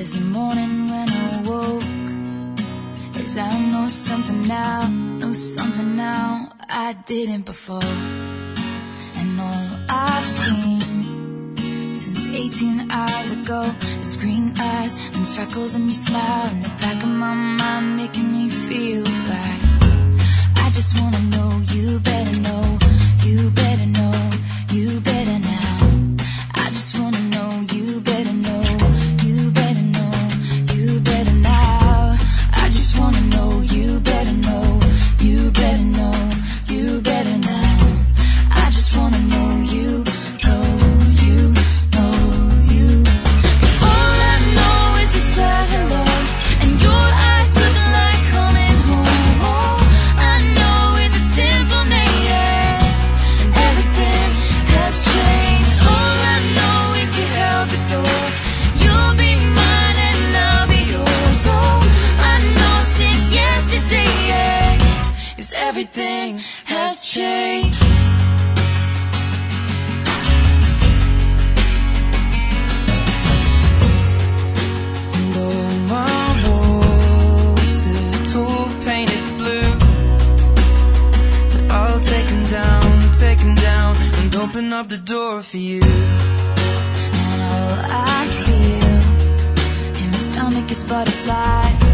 There's a morning when I woke, as I know something now I didn't before. And all I've seen since 18 hours ago is green eyes and freckles and your smile in the back of my mind, making me feel right. I just wanna know you better know, you better know, you better now. I just wanna know you better know, you better know, you better now. I just wanna know you better know, you better know, you better now. I just wanna know you, know you, know you. 'Cause all I know is we said hello, and your eyes looking like coming home. All I know is a simple name, everything has changed. All I know is you held the door, you'll be mine and I'll be yours. All I know since yesterday is everything has changed. And all my walls stood tall, painted blue, but I'll take 'em down and open up the door for you. And all I feel in my stomach is butterflies,